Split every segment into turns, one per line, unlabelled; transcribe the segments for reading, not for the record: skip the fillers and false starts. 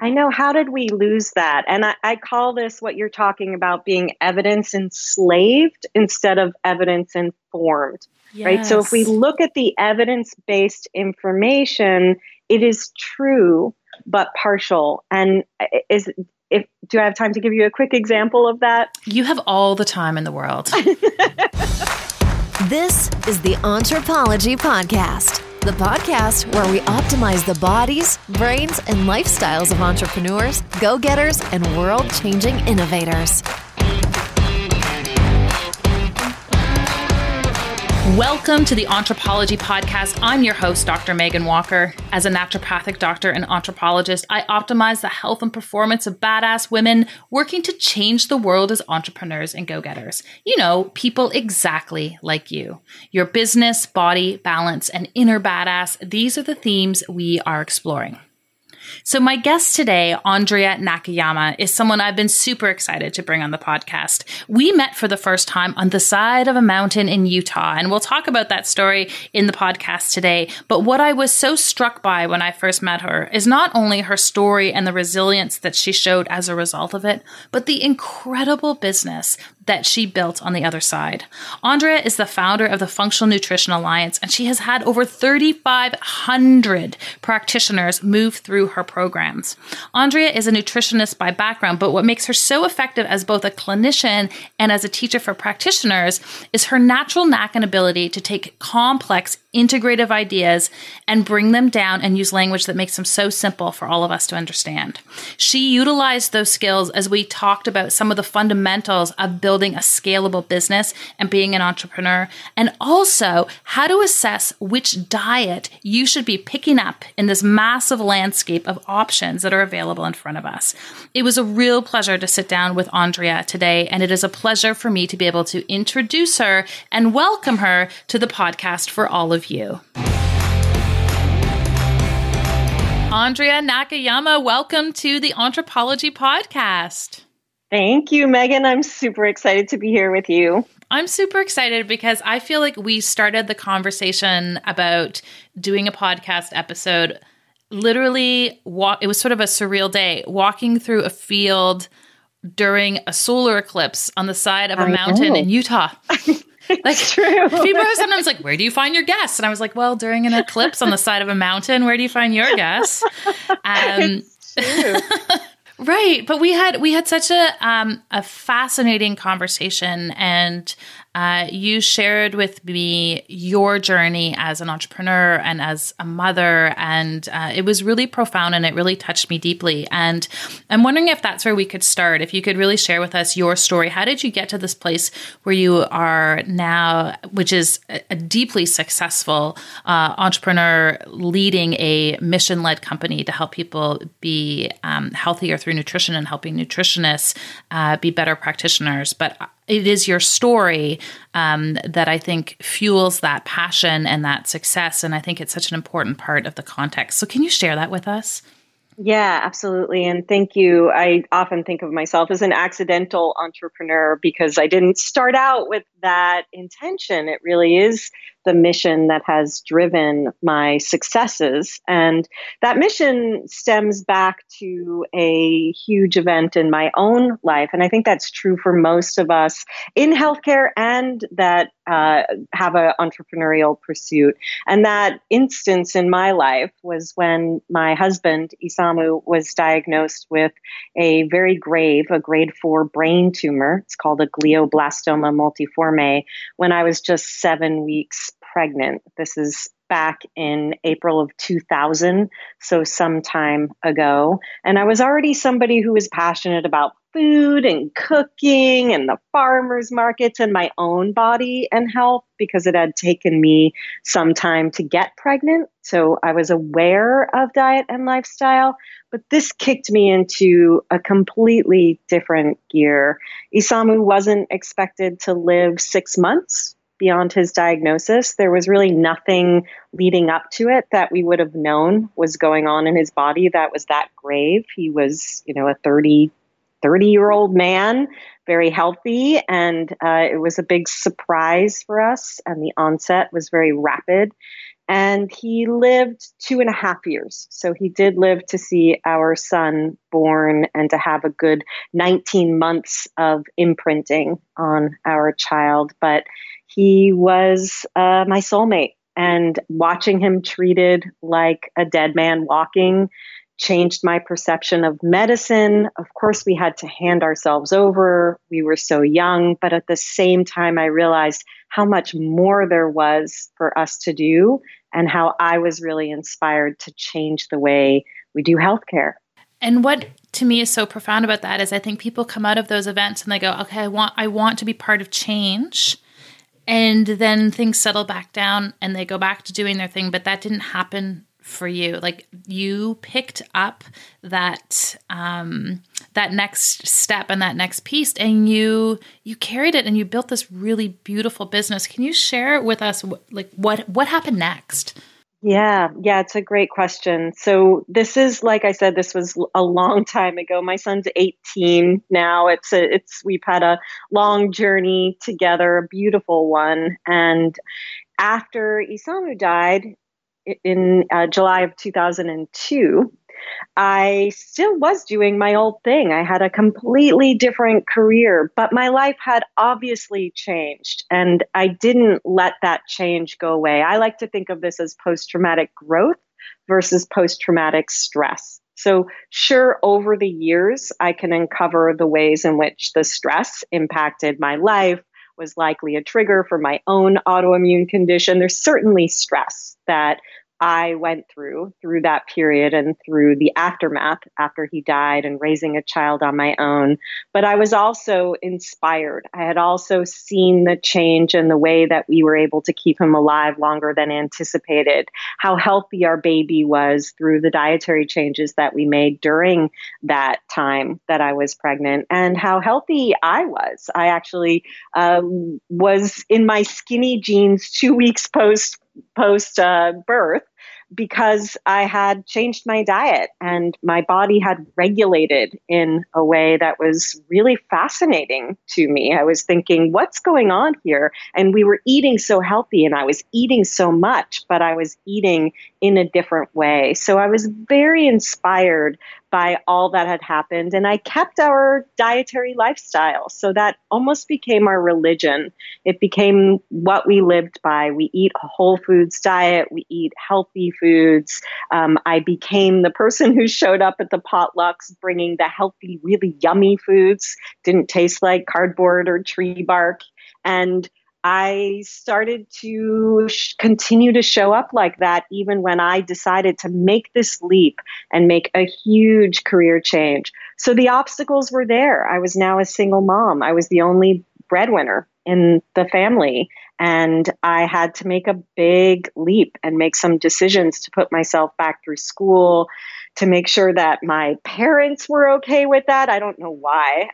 I know. How did we lose that? And I call this what you're talking about being evidence enslaved instead of evidence informed, right? So if we
Yes.
look at the evidence-based information, it is true, but partial. And do I have time to give you a quick example of that?
You have all the time in the world.
This is the Anthropology Podcast, the podcast where we optimize the bodies, brains, and lifestyles of entrepreneurs, go-getters, and world-changing innovators.
Welcome to the Anthropology Podcast. I'm your host, Dr. Megan Walker. As a naturopathic doctor and anthropologist, I optimize the health and performance of badass women working to change the world as entrepreneurs and go-getters. You know, people exactly like you. Your business, body, balance, and inner badass, these are the themes we are exploring. So my guest today, Andrea Nakayama, is someone I've been super excited to bring on the podcast. We met for the first time on the side of a mountain in Utah, and we'll talk about that story in the podcast today. But what I was so struck by when I first met her is not only her story and the resilience that she showed as a result of it, but the incredible business that she built on the other side. Andrea is the founder of the Functional Nutrition Alliance, and she has had over 3,500 practitioners move through her programs. Andrea is a nutritionist by background, but what makes her so effective as both a clinician and as a teacher for practitioners is her natural knack and ability to take complex, integrative ideas and bring them down and use language that makes them so simple for all of us to understand. She utilized those skills as we talked about some of the fundamentals of building a scalable business and being an entrepreneur, and also how to assess which diet you should be picking up in this massive landscape of options that are available in front of us. It was a real pleasure to sit down with Andrea today, and it is a pleasure for me to be able to introduce her and welcome her to the podcast for all of you. Andrea Nakayama, welcome to the Anthropology Podcast.
Thank you, Megan. I'm super excited to be here with you.
I'm super excited because I feel like we started the conversation about doing a podcast episode literally, it was sort of a surreal day, walking through a field during a solar eclipse on the side of a mountain in Utah.
Like, true.
People are sometimes like, where do you find your guests? And I was like, well, during an eclipse on the side of a mountain, where do you find your guests?
It's true.
Right. But we had such a fascinating conversation, and you shared with me your journey as an entrepreneur and as a mother, and it was really profound and it really touched me deeply. And I'm wondering if that's where we could start, if you could really share with us your story. How did you get to this place where you are now, which is a deeply successful entrepreneur leading a mission-led company to help people be healthier through nutrition and helping nutritionists be better practitioners? But it is your story that I think fuels that passion and that success. And I think it's such an important part of the context. So can you share that with us?
Yeah, absolutely. And thank you. I often think of myself as an accidental entrepreneur because I didn't start out with that intention. It really is the mission that has driven my successes. And that mission stems back to a huge event in my own life. And I think that's true for most of us in healthcare and that have an entrepreneurial pursuit. And that instance in my life was when my husband, Isamu, was diagnosed with a grade 4 brain tumor. It's called a glioblastoma multiforme, when I was just 7 weeks pregnant. This is back in April of 2000, so some time ago. And I was already somebody who was passionate about food and cooking and the farmers markets and my own body and health because it had taken me some time to get pregnant. So I was aware of diet and lifestyle, but this kicked me into a completely different gear. Isamu wasn't expected to live 6 months beyond his diagnosis. There was really nothing leading up to it that we would have known was going on in his body that was that grave. He was, a 30-year-old man, very healthy, and it was a big surprise for us, and the onset was very rapid. And he lived 2.5 years. So he did live to see our son born and to have a good 19 months of imprinting on our child. But he was my soulmate. And watching him treated like a dead man walking changed my perception of medicine. Of course, we had to hand ourselves over. We were so young. But at the same time, I realized how much more there was for us to do and how I was really inspired to change the way we do healthcare.
And what to me is so profound about that is I think people come out of those events and they go, okay, I want to be part of change. And then things settle back down and they go back to doing their thing. But that didn't happen for you. Like you picked up that that next step and that next piece, and you carried it and you built this really beautiful business. Can you share with us what happened next?
Yeah, it's a great question. So this is, like I said, this was a long time ago. My son's 18 now. We've had a long journey together, a beautiful one. And after Isamu died in July of 2002, I still was doing my old thing. I had a completely different career, but my life had obviously changed, and I didn't let that change go away. I like to think of this as post-traumatic growth versus post-traumatic stress. So sure, over the years, I can uncover the ways in which the stress impacted my life, was likely a trigger for my own autoimmune condition. There's certainly stress that I went through that period and through the aftermath after he died and raising a child on my own. But I was also inspired. I had also seen the change in the way that we were able to keep him alive longer than anticipated, how healthy our baby was through the dietary changes that we made during that time that I was pregnant, and how healthy I was. I actually was in my skinny jeans 2 weeks post birth because I had changed my diet and my body had regulated in a way that was really fascinating to me. I was thinking, what's going on here? And we were eating so healthy and I was eating so much, but I was eating in a different way. So I was very inspired by all that had happened. And I kept our dietary lifestyle. So that almost became our religion. It became what we lived by. We eat a whole foods diet. We eat healthy foods. I became the person who showed up at the potlucks bringing the healthy, really yummy foods. Didn't taste like cardboard or tree bark. And I started to continue to show up like that even when I decided to make this leap and make a huge career change. So the obstacles were there. I was now a single mom. I was the only breadwinner in the family. And I had to make a big leap and make some decisions to put myself back through school, to make sure that my parents were okay with that. I don't know why.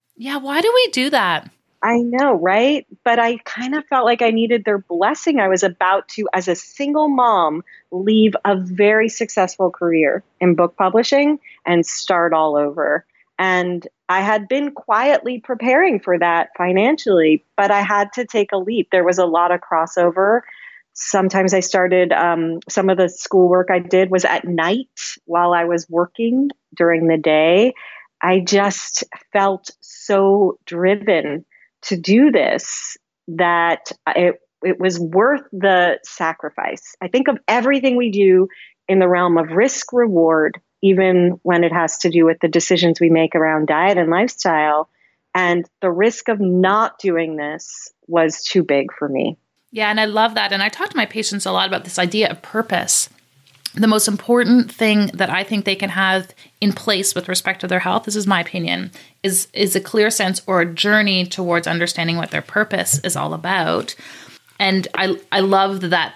Why do we do that?
I know, right? But I kind of felt like I needed their blessing. I was about to, as a single mom, leave a very successful career in book publishing and start all over. And I had been quietly preparing for that financially, but I had to take a leap. There was a lot of crossover. Sometimes I started, some of the schoolwork I did was at night while I was working during the day. I just felt so driven to do this that it was worth the sacrifice. I think of everything we do in the realm of risk reward, even when it has to do with the decisions we make around diet and lifestyle. And the risk of not doing this was too big for me.
Yeah, and I love that. And I talk to my patients a lot about this idea of purpose. The most important thing that I think they can have in place with respect to their health, this is my opinion, is a clear sense or a journey towards understanding what their purpose is all about. And I love that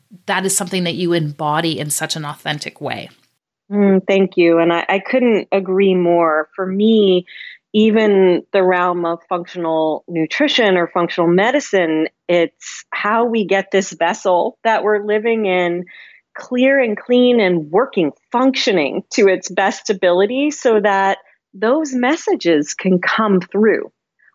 is something that you embody in such an authentic way.
Thank you. And I couldn't agree more. For me, even the realm of functional nutrition or functional medicine, it's how we get this vessel that we're living in clear and clean and working, functioning to its best ability so that those messages can come through.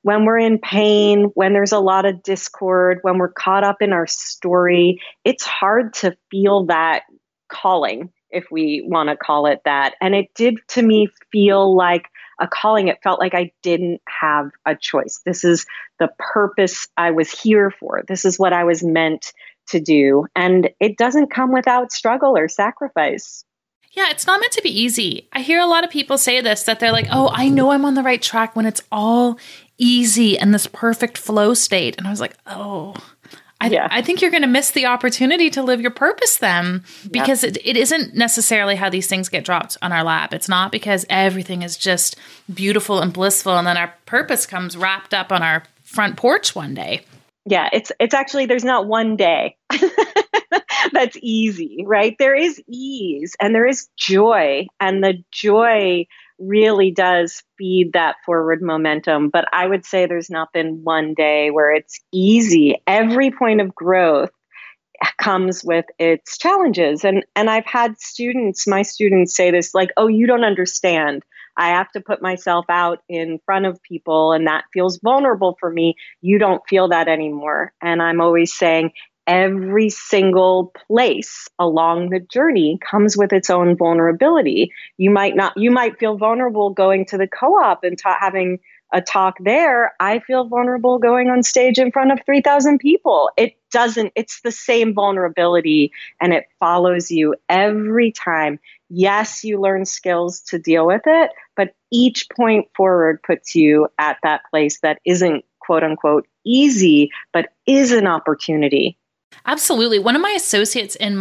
when we're in pain, when there's a lot of discord, when we're caught up in our story, it's hard to feel that calling, if we want to call it that. And it did to me feel like a calling. It felt like I didn't have a choice. This is the purpose I was here for. This is what I was meant to do. And it doesn't come without struggle or sacrifice.
Yeah, it's not meant to be easy. I hear a lot of people say this, that they're like, oh, I know I'm on the right track when it's all easy and this perfect flow state. And I was like, oh, I think you're going to miss the opportunity to live your purpose then, because it isn't necessarily how these things get dropped on our lap. It's not because everything is just beautiful and blissful and then our purpose comes wrapped up on our front porch one day.
Yeah, it's actually, there's not one day that's easy, right? There is ease and there is joy, and the joy really does feed that forward momentum. But I would say there's not been one day where it's easy. Every point of growth comes with its challenges. And I've had my students say this, like, oh, you don't understand. I have to put myself out in front of people and that feels vulnerable for me. You don't feel that anymore. And I'm always saying every single place along the journey comes with its own vulnerability. You might feel vulnerable going to the co-op and having a talk there. I feel vulnerable going on stage in front of 3,000 people. It's the same vulnerability and it follows you every time. Yes, you learn skills to deal with it, but each point forward puts you at that place that isn't quote unquote easy, but is an opportunity.
Absolutely. One of my associates in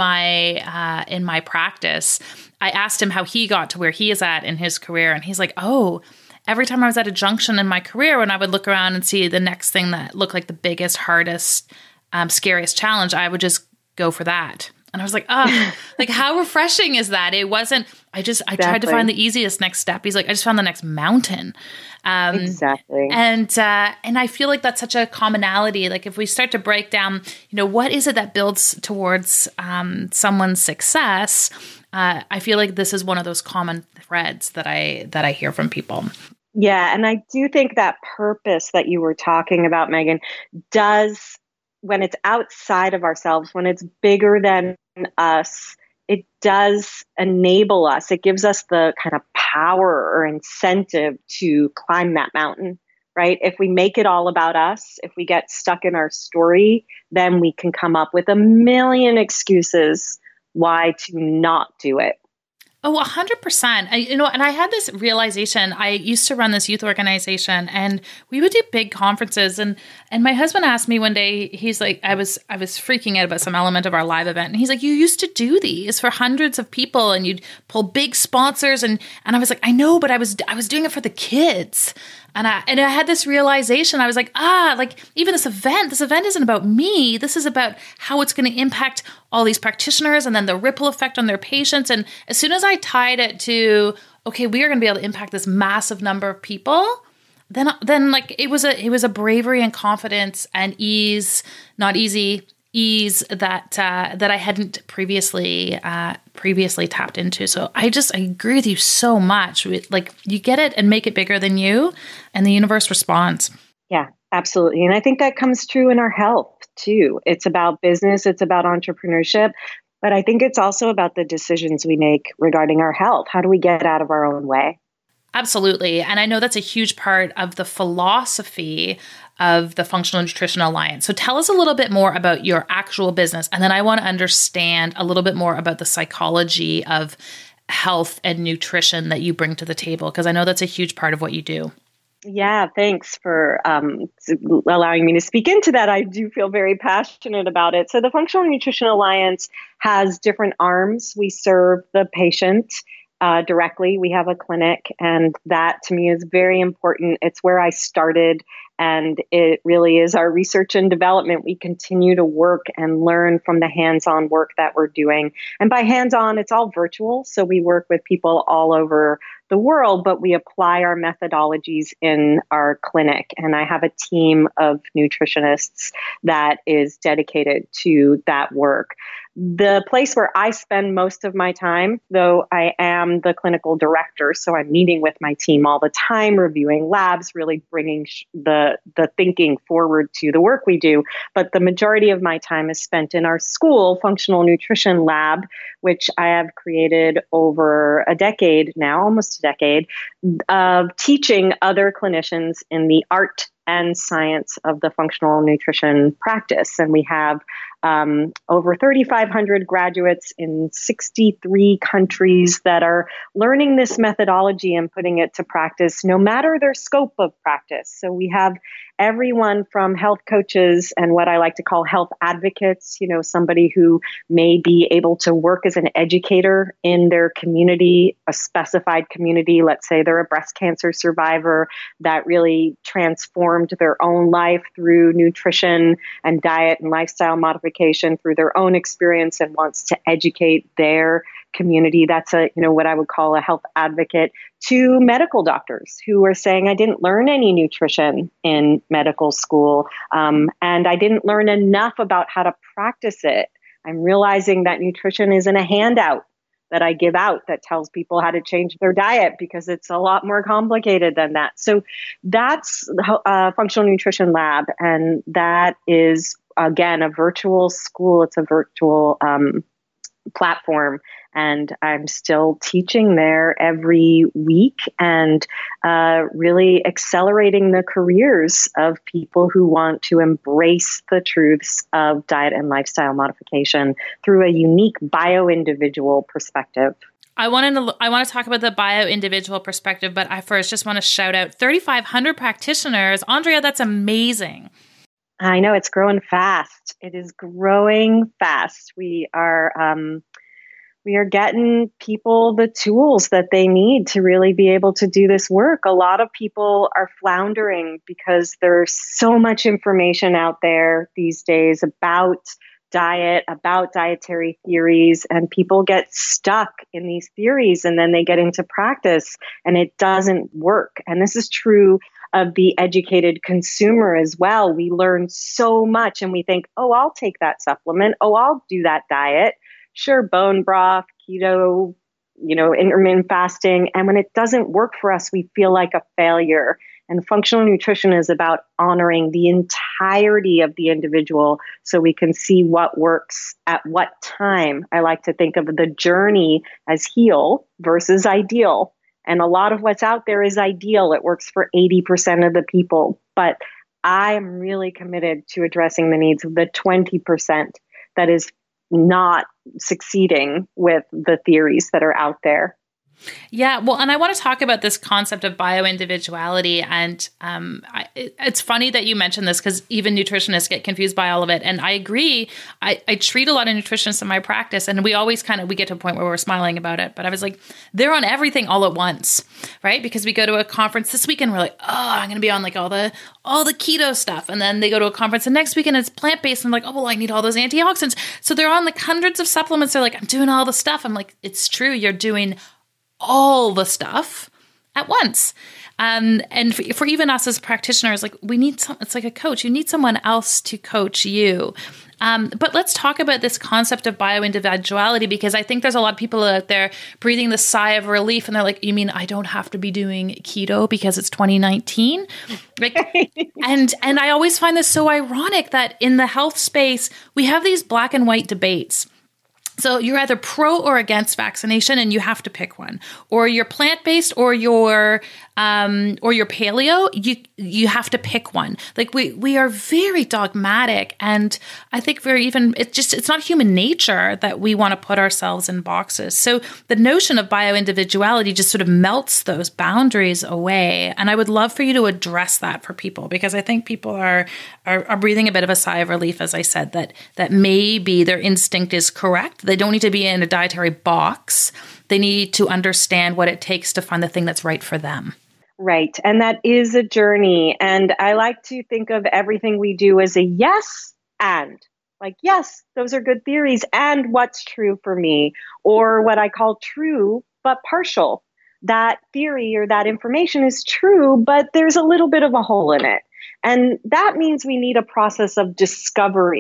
my practice, I asked him how he got to where he is at in his career. And he's like, oh, every time I was at a junction in my career, when I would look around and see the next thing that looked like the biggest, hardest, scariest challenge, I would just go for that. And I was like, oh, like how refreshing is that? It wasn't, I tried to find the easiest next step. He's like, I just found the next mountain.
Exactly.
And I feel like that's such a commonality. Like if we start to break down, what is it that builds towards someone's success? I feel like this is one of those common threads that I hear from people.
Yeah. And I do think that purpose that you were talking about, Megan, does, when it's outside of ourselves, when it's bigger than us, it does enable us. It gives us the kind of power or incentive to climb that mountain, right? If we make it all about us, if we get stuck in our story, then we can come up with a million excuses why to not do it.
Oh, 100%. And I had this realization. I used to run this youth organization and we would do big conferences. And my husband asked me one day, he's like, I was freaking out about some element of our live event. And he's like, you used to do these for hundreds of people and you'd pull big sponsors. And I was like, I know, but I was doing it for the kids. And I had this realization. I was like, like even this event isn't about me. This is about how it's going to impact all these practitioners and then the ripple effect on their patients. And as soon as I tied it to, okay, we are going to be able to impact this massive number of people, then like it was a bravery and confidence and ease, not easy, ease that I hadn't previously tapped into. So I agree with you so much. Like you get it and make it bigger than you, and the universe responds.
Yeah, absolutely. And I think that comes true in our health too. It's about business, it's about entrepreneurship, but I think it's also about the decisions we make regarding our health. How do we get out of our own way?
Absolutely. And I know that's a huge part of the philosophy of the Functional Nutrition Alliance. So tell us a little bit more about your actual business. And then I want to understand a little bit more about the psychology of health and nutrition that you bring to the table, because I know that's a huge part of what you do.
Yeah, thanks for allowing me to speak into that. I do feel very passionate about it. So the Functional Nutrition Alliance has different arms. We serve the patient directly. We have a clinic, and that to me is very important. It's where I started, and it really is our research and development. We continue to work and learn from the hands-on work that we're doing. And by hands-on, it's all virtual. So we work with people all over the world, but we apply our methodologies in our clinic. And I have a team of nutritionists that is dedicated to that work. The place where I spend most of my time, though I am the clinical director, so I'm meeting with my team all the time, reviewing labs, really bringing the thinking forward to the work we do. But the majority of my time is spent in our school functional nutrition lab, which I have created over a decade now, almost a decade, of teaching other clinicians in the art and science of the functional nutrition practice. And we have over 3,500 graduates in 63 countries that are learning this methodology and putting it to practice, no matter their scope of practice. So we have everyone from health coaches and what I like to call health advocates, somebody who may be able to work as an educator in their community, a specified community. Let's say they're a breast cancer survivor that really transformed their own life through nutrition and diet and lifestyle modification through their own experience and wants to educate their community. That's what I would call a health advocate. To medical doctors who are saying, I didn't learn any nutrition in medical school, and I didn't learn enough about how to practice it. I'm realizing that nutrition isn't a handout that I give out that tells people how to change their diet, because it's a lot more complicated than that. So that's Functional Nutrition Lab, and that is, again, a virtual school. It's a virtual platform. And I'm still teaching there every week and really accelerating the careers of people who want to embrace the truths of diet and lifestyle modification through a unique bio-individual perspective.
I want to talk about the bio-individual perspective, but I first just want to shout out 3,500 practitioners. Andrea, that's amazing.
I know, it's growing fast. It is growing fast. We are getting people the tools that they need to really be able to do this work. A lot of people are floundering because there's so much information out there these days about diet, about dietary theories, and people get stuck in these theories and then they get into practice and it doesn't work. And this is true of the educated consumer as well. We learn so much and we think, oh, I'll take that supplement. Oh, I'll do that diet. Sure, bone broth, keto, intermittent fasting. And when it doesn't work for us, we feel like a failure. And functional nutrition is about honoring the entirety of the individual so we can see what works at what time. I like to think of the journey as heal versus ideal. And a lot of what's out there is ideal. It works for 80% of the people. But I am really committed to addressing the needs of the 20% that is not succeeding with the theories that are out there.
Yeah, well, and I want to talk about this concept of bioindividuality. And it's funny that you mentioned this because even nutritionists get confused by all of it. And I agree. I treat a lot of nutritionists in my practice, and we always we get to a point where we're smiling about it. But I was like, they're on everything all at once, right? Because we go to a conference this weekend, we're like, oh, I'm going to be on like all the keto stuff. And then they go to a conference the next weekend, it's plant-based. And I'm like, oh, well, I need all those antioxidants. So they're on like hundreds of supplements. They're like, I'm doing all the stuff. I'm like, it's true. You're doing all the stuff at once. And for even us as practitioners, like we need it's like a coach. You need someone else to coach you. But let's talk about this concept of bioindividuality, because I think there's a lot of people out there breathing the sigh of relief and they're like, you mean I don't have to be doing keto because it's 2019? Like, and I always find this so ironic that in the health space, we have these black and white debates. So you're either pro or against vaccination and you have to pick one, or you're plant-based or you're paleo. You have to pick one. Like we are very dogmatic, and I think it's not human nature that we want to put ourselves in boxes. So the notion of bioindividuality just sort of melts those boundaries away. And I would love for you to address that for people, because I think people are breathing a bit of a sigh of relief, as I said, that maybe their instinct is correct. They don't need to be in a dietary box. They need to understand what it takes to find the thing that's right for them.
Right. And that is a journey. And I like to think of everything we do as a yes and. Like, yes, those are good theories. And what's true for me? Or what I call true, but partial. That theory or that information is true, but there's a little bit of a hole in it. And that means we need a process of discovery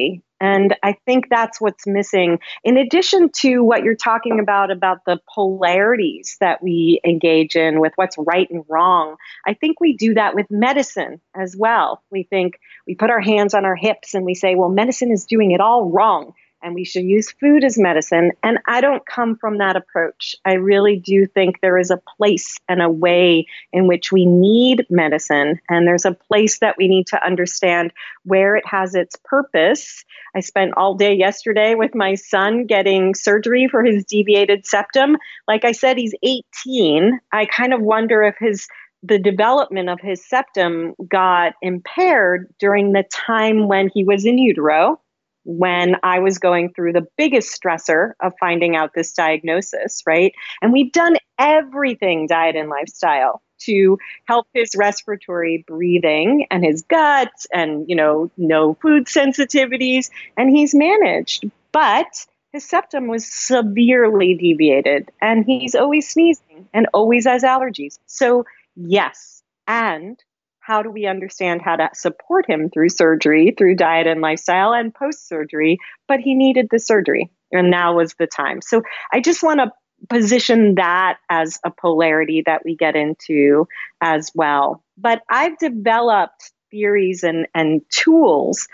And I think that's what's missing. In addition to what you're talking about the polarities that we engage in with what's right and wrong, I think we do that with medicine as well. We think we put our hands on our hips and we say, well, medicine is doing it all wrong, and we should use food as medicine. And I don't come from that approach. I really do think there is a place and a way in which we need medicine. And there's a place that we need to understand where it has its purpose. I spent all day yesterday with my son getting surgery for his deviated septum. Like I said, he's 18. I kind of wonder if the development of his septum got impaired during the time when he was in utero, when I was going through the biggest stressor of finding out this diagnosis, right? And we've done everything, diet and lifestyle, to help his respiratory breathing and his gut and, no food sensitivities, and he's managed. But his septum was severely deviated, and he's always sneezing and always has allergies. So yes, and how do we understand how to support him through surgery, through diet and lifestyle, and post-surgery? But he needed the surgery, and now was the time. So I just want to position that as a polarity that we get into as well. But I've developed theories and tools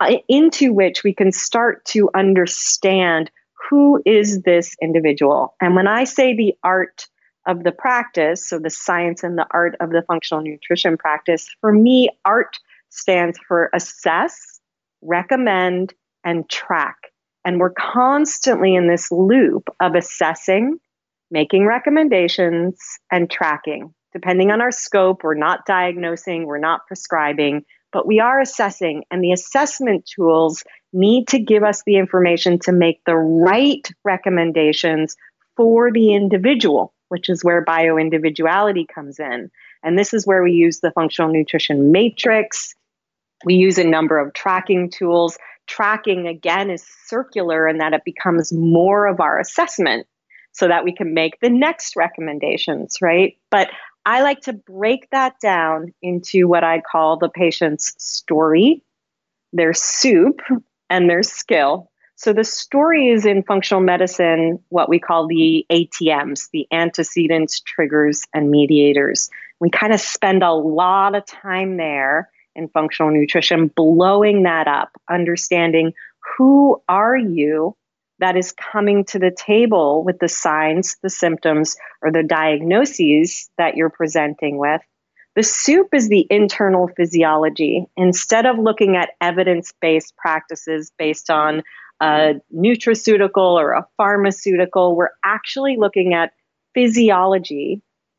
into which we can start to understand who is this individual. And when I say the art of the practice, so the science and the art of the functional nutrition practice, for me, art stands for assess, recommend, and track. And we're constantly in this loop of assessing, making recommendations, and tracking. Depending on our scope, we're not diagnosing, we're not prescribing, but we are assessing. And the assessment tools need to give us the information to make the right recommendations for the individual, which is where bioindividuality comes in. And this is where we use the functional nutrition matrix. We use a number of tracking tools. Tracking, again, is circular in that it becomes more of our assessment so that we can make the next recommendations, right? But I like to break that down into what I call the patient's story, their soup, and their skill. So the story is in functional medicine, what we call the ATMs, the antecedents, triggers, and mediators. We kind of spend a lot of time there in functional nutrition, blowing that up, understanding who are you that is coming to the table with the signs, the symptoms, or the diagnoses that you're presenting with. The soup is the internal physiology. Instead of looking at evidence-based practices based on a nutraceutical or a pharmaceutical, we're actually looking at physiology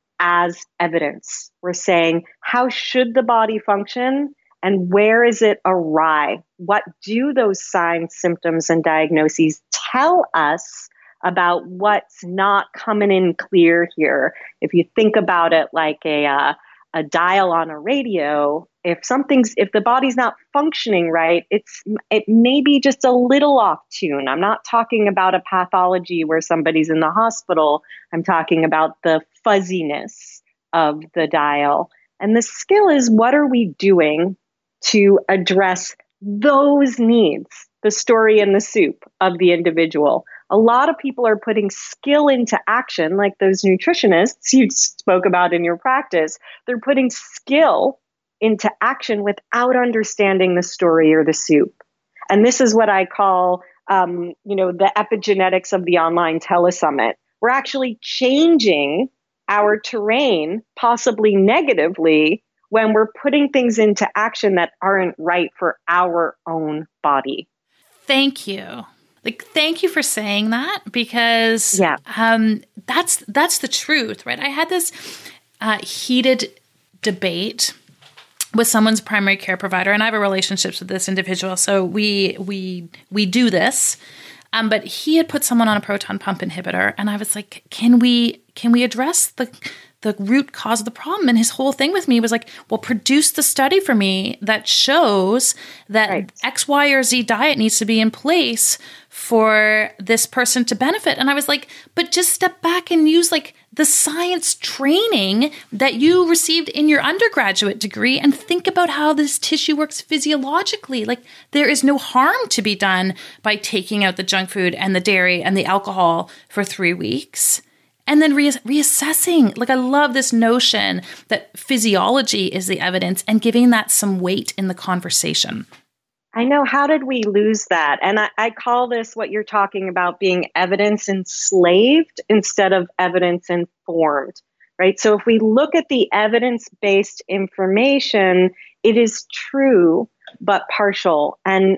as evidence. We're saying, how should the body function and where is it awry? What do those signs, symptoms, and diagnoses tell us about what's not coming in clear here? If you think about it like a dial on a radio, if the body's not functioning right, it may be just a little off tune. I'm not talking about a pathology where somebody's in the hospital. I'm talking about the fuzziness of the dial. And the skill is, what are we doing to address those needs, the story and the soup of the individual? A lot of people are putting skill into action, like those nutritionists you spoke about in your practice. They're putting skill into action without understanding the story or the soup. And this is what I call, the epigenetics of the online telesummit. We're actually changing our terrain, possibly negatively, when we're putting things into action that aren't right for our own body.
Thank you. Thank you for saying that, because that's the truth, right? I had this heated debate with someone's primary care provider, and I have a relationship with this individual, so we do this. But he had put someone on a proton pump inhibitor, and I was like, can we address the the root cause of the problem. And his whole thing with me was like, well, produce the study for me that shows that X, Y, or Z diet needs to be in place for this person to benefit. And I was like, but just step back and use like the science training that you received in your undergraduate degree and think about how this tissue works physiologically. Like there is no harm to be done by taking out the junk food and the dairy and the alcohol for 3 weeks. And then reassessing. Like I love this notion that physiology is the evidence and giving that some weight in the conversation.
I know. How did we lose that? And I call this what you're talking about being evidence enslaved instead of evidence informed, right? So if we look at the evidence-based information, it is true, but partial. And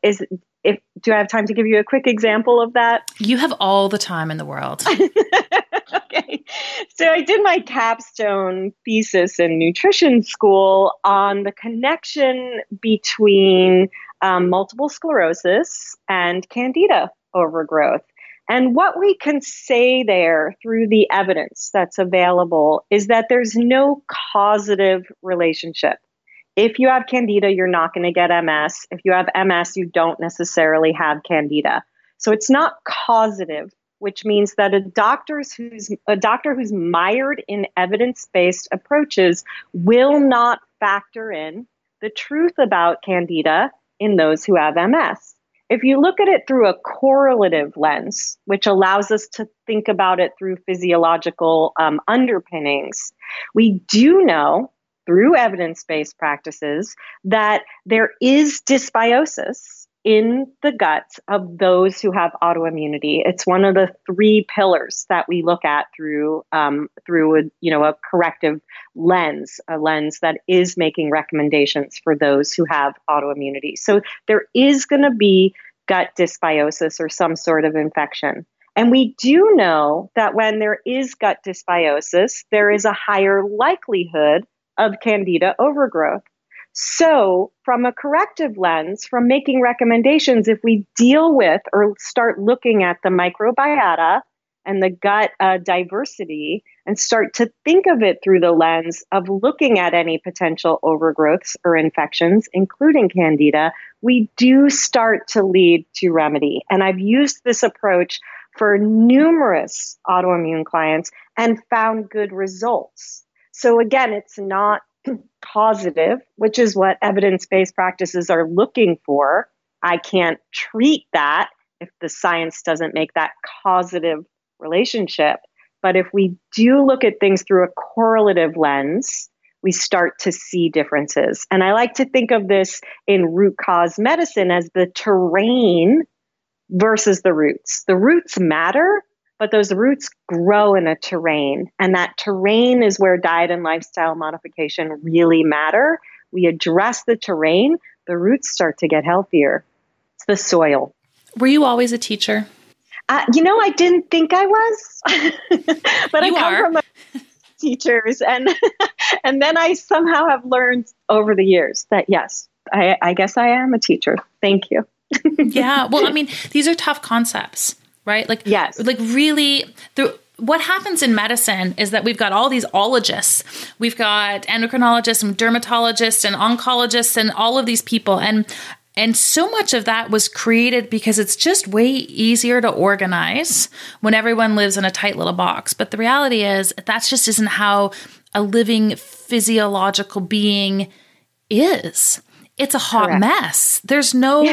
do I have time to give you a quick example of that?
You have all the time in the world.
Okay. So I did my capstone thesis in nutrition school on the connection between multiple sclerosis and candida overgrowth. And what we can say there through the evidence that's available is that there's no causative relationship. If you have candida, you're not going to get MS. If you have MS, you don't necessarily have candida. So it's not causative, which means that a doctor who's mired in evidence-based approaches will not factor in the truth about candida in those who have MS. If you look at it through a correlative lens, which allows us to think about it through physiological underpinnings, we do know through evidence-based practices that there is dysbiosis in the guts of those who have autoimmunity. It's one of the 3 pillars that we look at through a corrective lens, a lens that is making recommendations for those who have autoimmunity. So there is going to be gut dysbiosis or some sort of infection. And we do know that when there is gut dysbiosis, there is a higher likelihood of candida overgrowth. So from a corrective lens, from making recommendations, if we deal with or start looking at the microbiota and the gut diversity and start to think of it through the lens of looking at any potential overgrowths or infections, including candida, we do start to lead to remedy. And I've used this approach for numerous autoimmune clients and found good results. So again, it's not causative, which is what evidence-based practices are looking for. I can't treat that if the science doesn't make that causative relationship. But if we do look at things through a correlative lens, we start to see differences. And I like to think of this in root cause medicine as the terrain versus the roots. The roots matter, but those roots grow in a terrain. And that terrain is where diet and lifestyle modification really matter. We address the terrain, the roots start to get healthier. It's the soil.
Were you always a teacher?
I didn't think I was, but
you
I come from teachers. And then I somehow have learned over the years that, yes, I guess I am a teacher. Thank you.
Yeah. Well, I mean, these are tough concepts. Right? Like,
yes.
Like really, what happens in medicine is that we've got all these ologists. We've got endocrinologists and dermatologists and oncologists and all of these people. And so much of that was created because it's just way easier to organize when everyone lives in a tight little box. But the reality is that just isn't how a living physiological being is. It's a hot
Correct.
Mess. There's no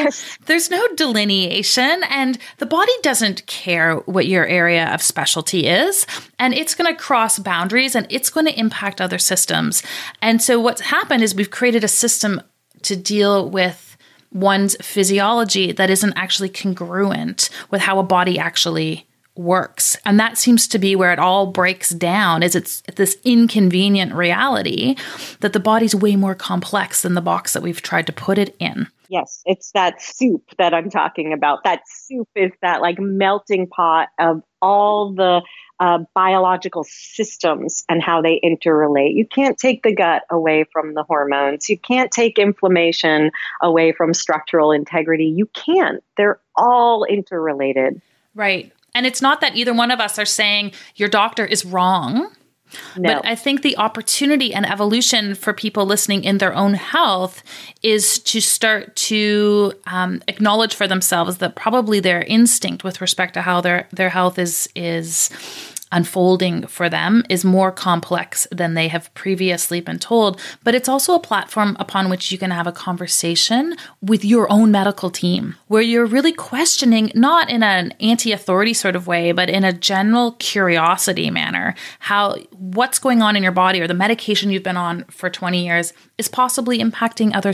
delineation, and the body doesn't care what your area of specialty is, and it's going to cross boundaries and it's going to impact other systems. And so what's happened is we've created a system to deal with one's physiology that isn't actually congruent with how a body actually works. And that seems to be where it all breaks down, is it's this inconvenient reality that the body's way more complex than the box that we've tried to put it in.
Yes, it's that soup that I'm talking about. That soup is that like melting pot of all the biological systems and how they interrelate. You can't take the gut away from the hormones. You can't take inflammation away from structural integrity. You can't. They're all interrelated.
Right. And it's not that either one of us are saying your doctor is wrong.
No.
But I think the opportunity and evolution for people listening in their own health is to start to acknowledge for themselves that probably their instinct with respect to how their health is unfolding for them is more complex than they have previously been told. But it's also a platform upon which you can have a conversation with your own medical team, where you're really questioning, not in an anti-authority sort of way, but in a general curiosity manner, how what's going on in your body or the medication you've been on for 20 years is possibly impacting other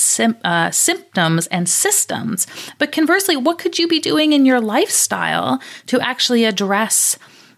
symptoms and systems. But conversely, what could you be doing in your lifestyle to actually address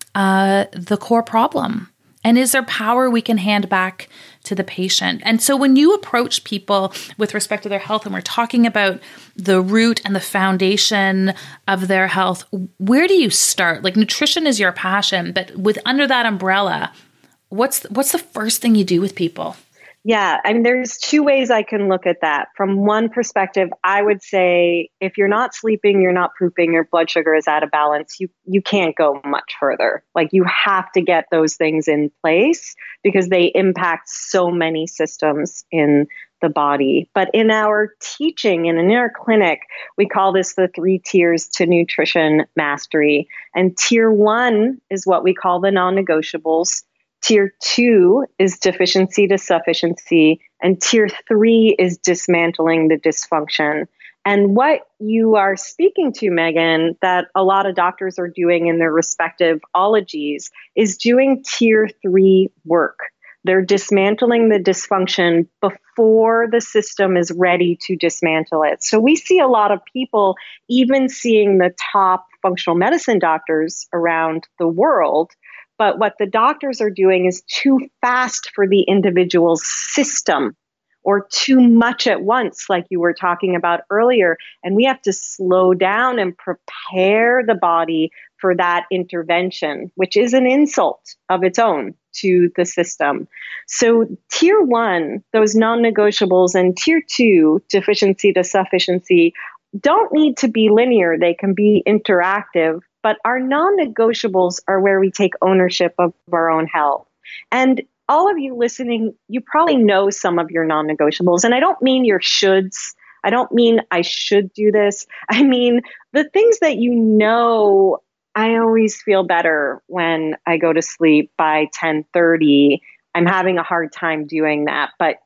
the core problem? And is there power we can hand back to the patient? And so when you approach people with respect to their health, and we're talking about the root and the foundation of their health, where do you start? Like, nutrition is your passion, but with under that umbrella, what's the first thing you do with people?
Yeah, I mean, there's two ways I can look at that. From one perspective, I would say if you're not sleeping, you're not pooping, your blood sugar is out of balance, you can't go much further. Like, you have to get those things in place because they impact so many systems in the body. But in our teaching and in our clinic, we call this the 3 tiers to nutrition mastery. And tier 1 is what we call the non-negotiables. Tier 2 is deficiency to sufficiency, and tier 3 is dismantling the dysfunction. And what you are speaking to, Megan, that a lot of doctors are doing in their respective ologies is doing tier 3 work. They're dismantling the dysfunction before the system is ready to dismantle it. So we see a lot of people, even seeing the top functional medicine doctors around the world, but what the doctors are doing is too fast for the individual system, or too much at once, like you were talking about earlier. And we have to slow down and prepare the body for that intervention, which is an insult of its own to the system. So tier 1, those non-negotiables, and tier 2, deficiency to sufficiency, don't need to be linear. They can be interactive. But our non-negotiables are where we take ownership of our own health. And all of you listening, you probably know some of your non-negotiables. And I don't mean your shoulds. I don't mean I should do this. I mean the things that you know. I always feel better when I go to sleep by 10:30. I'm having a hard time doing that. But,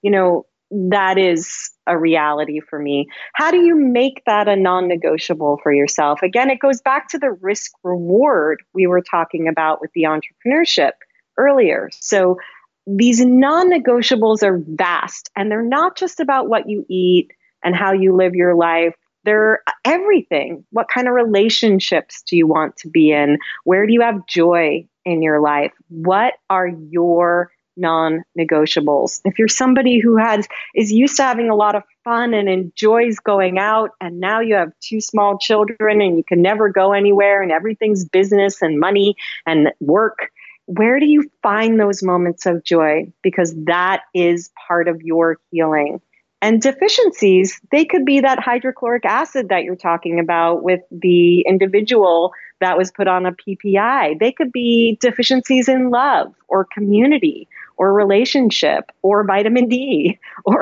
that is a reality for me. How do you make that a non-negotiable for yourself? Again, it goes back to the risk reward we were talking about with the entrepreneurship earlier. So these non-negotiables are vast, and they're not just about what you eat and how you live your life. They're everything. What kind of relationships do you want to be in? Where do you have joy in your life? What are your non-negotiables? If you're somebody who is used to having a lot of fun and enjoys going out, and now you have 2 small children and you can never go anywhere and everything's business and money and work, where do you find those moments of joy? Because that is part of your healing. And deficiencies, they could be that hydrochloric acid that you're talking about with the individual that was put on a PPI. They could be deficiencies in love or community or relationship or vitamin D or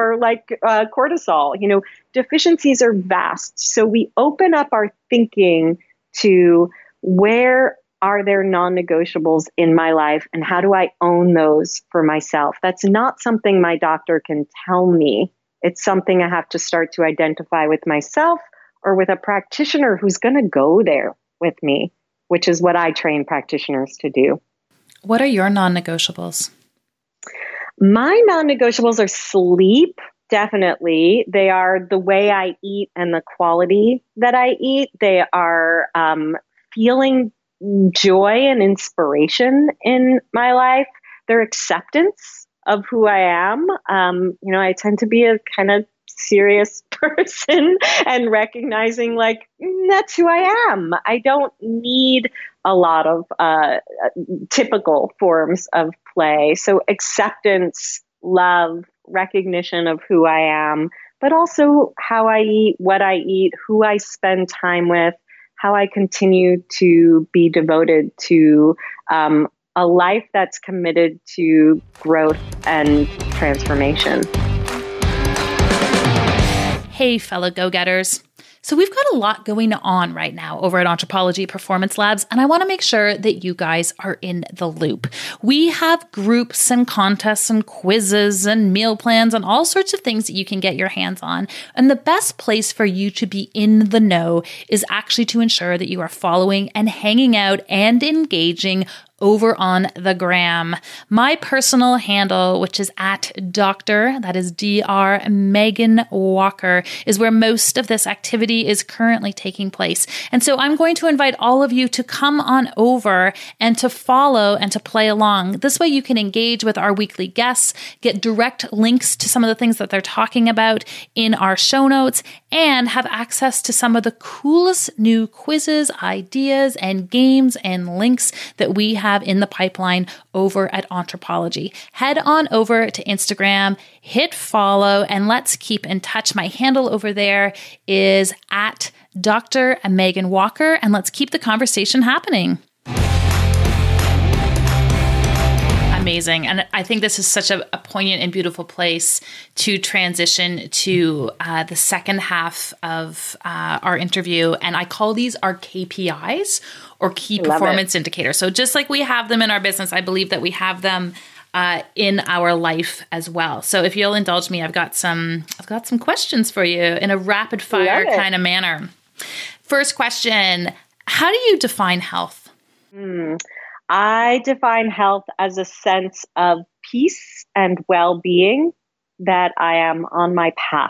cortisol. Deficiencies are vast. So we open up our thinking to where are there non-negotiables in my life and how do I own those for myself? That's not something my doctor can tell me. It's something I have to start to identify with myself or with a practitioner who's going to go there with me, which is what I train practitioners to do.
What are your non-negotiables?
My non-negotiables are sleep, definitely. They are the way I eat and the quality that I eat. They are feeling joy and inspiration in my life. Their acceptance of who I am. I tend to be a kind of serious person and recognizing that's who I am. I don't need a lot of typical forms of play. So acceptance, love, recognition of who I am, but also how I eat, what I eat, who I spend time with, how I continue to be devoted to a life that's committed to growth and transformation.
Hey, fellow go-getters. So we've got a lot going on right now over at Anthropologie Performance Labs, and I want to make sure that you guys are in the loop. We have groups and contests and quizzes and meal plans and all sorts of things that you can get your hands on. And the best place for you to be in the know is actually to ensure that you are following and hanging out and engaging over on the gram. My personal handle, which is at Dr. that is Dr. Megan Walker, is where most of this activity is currently taking place. And so I'm going to invite all of you to come on over and to follow and to play along. This way you can engage with our weekly guests, get direct links to some of the things that they're talking about in our show notes, and have access to some of the coolest new quizzes, ideas, and games and links that we have in the pipeline over at Anthropologie. Head on over to Instagram, hit follow, and let's keep in touch. My handle over there is at Dr. Megan Walker, and let's keep the conversation happening. Amazing. And I think this is such a poignant and beautiful place to transition to the second half of our interview. And I call these our KPIs, or key performance indicators. So just like we have them in our business, I believe that we have them in our life as well. So if you'll indulge me, I've got some questions for you in a rapid fire kind of manner. First question, how do you define health?
I define health as a sense of peace and well-being that I am on my path.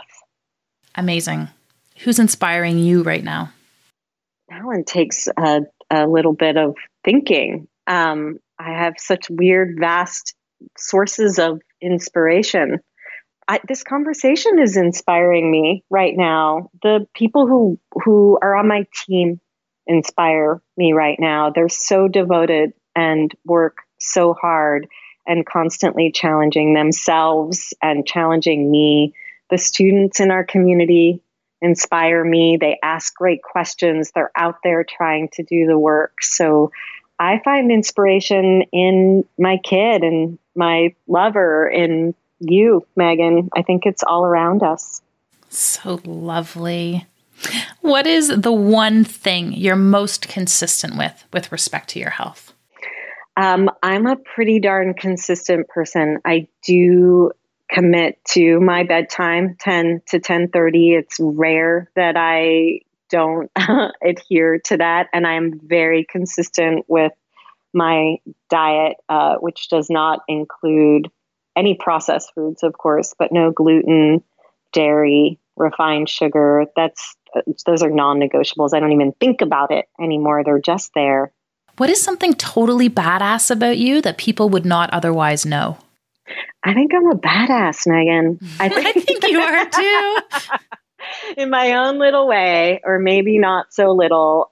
Amazing. Who's inspiring you right now?
That one takes a little bit of thinking. I have such weird, vast sources of inspiration. This conversation is inspiring me right now. The people who are on my team inspire me right now. They're so devoted and work so hard and constantly challenging themselves and challenging me. The students in our community inspire me. They ask great questions. They're out there trying to do the work. So I find inspiration in my kid and my lover, in you, Megan. I think it's all around us.
So lovely. What is the one thing you're most consistent with respect to your health?
I'm a pretty darn consistent person. I do commit to my bedtime, 10 to 10:30. It's rare that I don't adhere to that. And I'm very consistent with my diet, which does not include any processed foods, of course, but no gluten, dairy, refined sugar. Those are non-negotiables. I don't even think about it anymore. They're just there.
What is something totally badass about you that people would not otherwise know?
I think I'm a badass, Megan.
I think you are too.
In my own little way, or maybe not so little.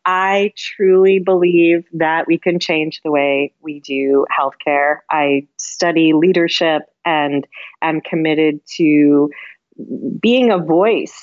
I truly believe that we can change the way we do healthcare. I study leadership and am committed to being a voice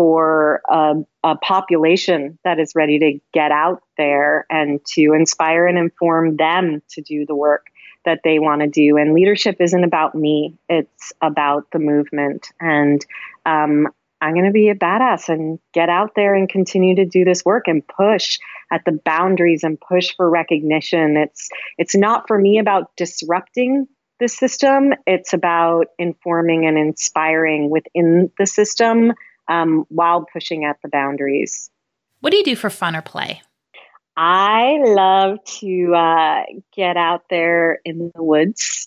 for a population that is ready to get out there and to inspire and inform them to do the work that they want to do. And leadership isn't about me. It's about the movement. And I'm going to be a badass and get out there and continue to do this work and push at the boundaries and push for recognition. It's not for me about disrupting the system. It's about informing and inspiring within the system while pushing at the boundaries.
What do you do for fun or play?
I love to get out there in the woods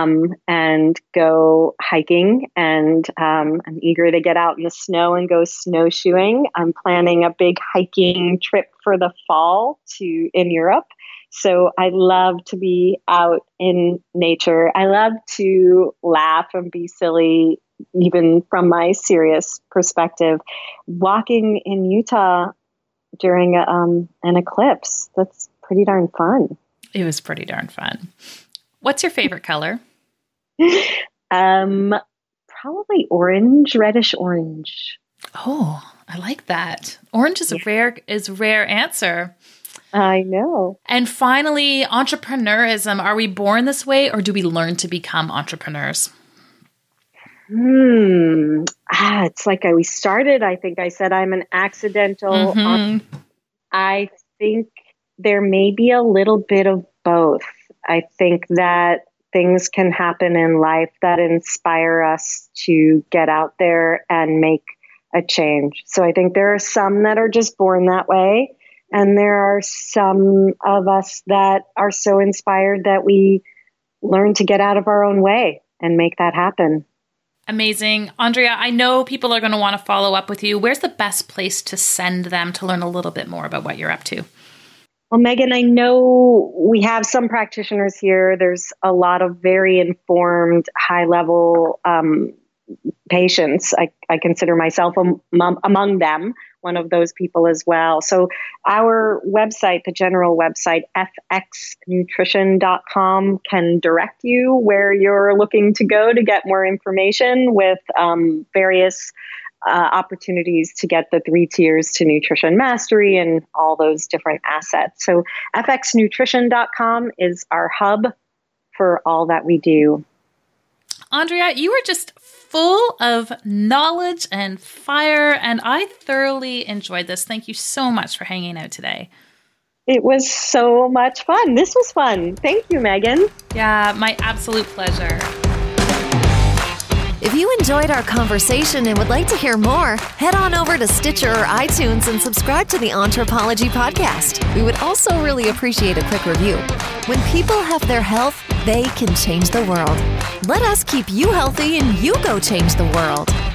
and go hiking, and I'm eager to get out in the snow and go snowshoeing. I'm planning a big hiking trip for the fall in Europe. So I love to be out in nature. I love to laugh and be silly, even from my serious perspective. Walking in Utah during an eclipse, that's pretty darn fun.
It was pretty darn fun. What's your favorite color?
Probably orange, reddish orange.
Oh, I like that. Orange is a rare answer.
I know.
And finally, entrepreneurism. Are we born this way or do we learn to become entrepreneurs?
It's like we started, I think I said I'm an accidental. I think there may be a little bit of both. I think that things can happen in life that inspire us to get out there and make a change. So I think there are some that are just born that way. And there are some of us that are so inspired that we learn to get out of our own way and make that happen.
Amazing. Andrea, I know people are going to want to follow up with you. Where's the best place to send them to learn a little bit more about what you're up to?
Well, Megan, I know we have some practitioners here. There's a lot of very informed, high-level patients. I consider myself among them, one of those people as well. So our website, the general website, fxnutrition.com, can direct you where you're looking to go to get more information with various opportunities to get the 3 tiers to nutrition mastery and all those different assets. So fxnutrition.com is our hub for all that we do.
Andrea, you are just full of knowledge and fire, and I thoroughly enjoyed this. Thank you so much for hanging out today.
It was so much fun. This was fun. Thank you, Megan.
Yeah, my absolute pleasure.
If you enjoyed our conversation and would like to hear more, head on over to Stitcher or iTunes and subscribe to the Anthropology Podcast. We would also really appreciate a quick review. When people have their health, they can change the world. Let us keep you healthy and you go change the world.